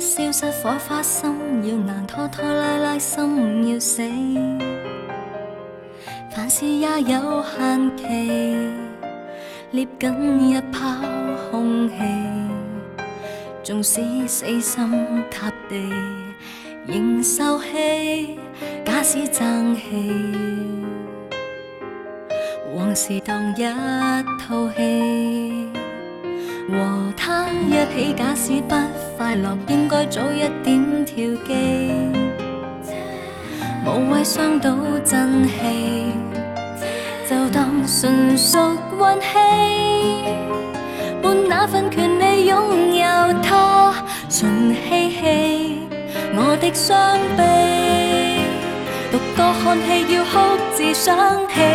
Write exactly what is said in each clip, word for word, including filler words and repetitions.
消失火花，心要難，拖拖拉拉，心要死。凡事也有限期，捏緊一泡空氣，縱使死心塌地，仍受氣。假使爭氣，往事當一套戲。和他一起，假使不快樂，應該早一點跳機，無謂傷到真氣，就當純屬運氣。換那份權利擁有他，純嬉戲我的傷悲，獨個看戲要哭至想起，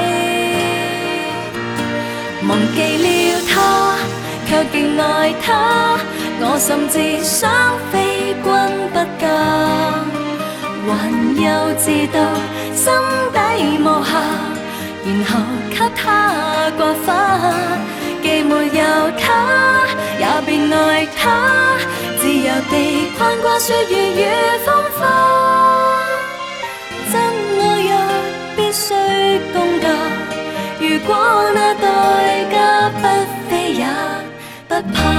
忘記了他卻勁愛他，我甚至想非君不嫁，還幼稚到心底無瑕，然後給他刮花。既沒有他，也別愛他，自由地逛過雪月與風花。真愛若必須公價，如果那代價不菲也不怕。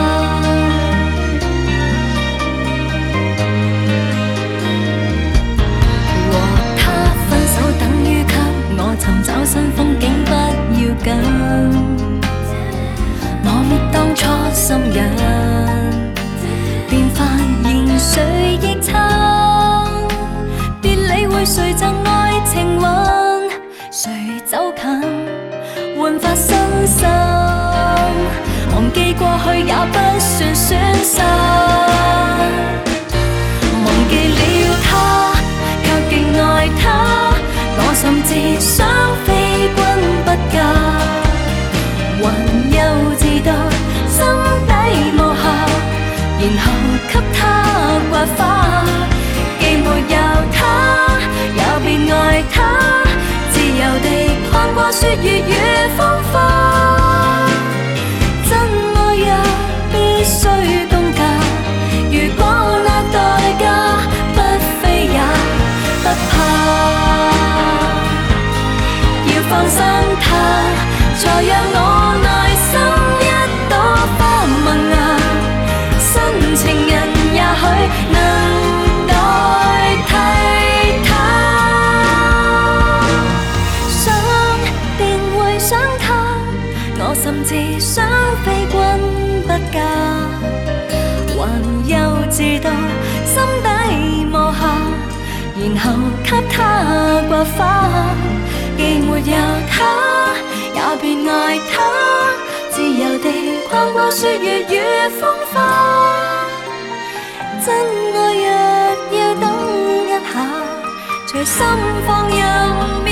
和他分手等於給我尋找新風景，不要緊。磨滅當初心癮，便發現誰亦撐。別理會誰贈愛情運，誰走近煥發新心。忘記過去也不算損失，忘記了他，卻勁愛他，我甚至想非君不嫁，還幼稚到心底無瑕，然後給他刮花。既沒有他，也別愛他，自由地看過雪月與風花。需公價，如果那代價不菲也不怕，要放生他，才讓我內心一朵花萌芽。新情人也許能代替他，想便會想他，我甚至想非君不嫁，還幼稚到心底無瑕，然後給他刮花。既沒有他，也別愛他，自由地逛過雪月與風花。真愛若要等一下，隨心放任。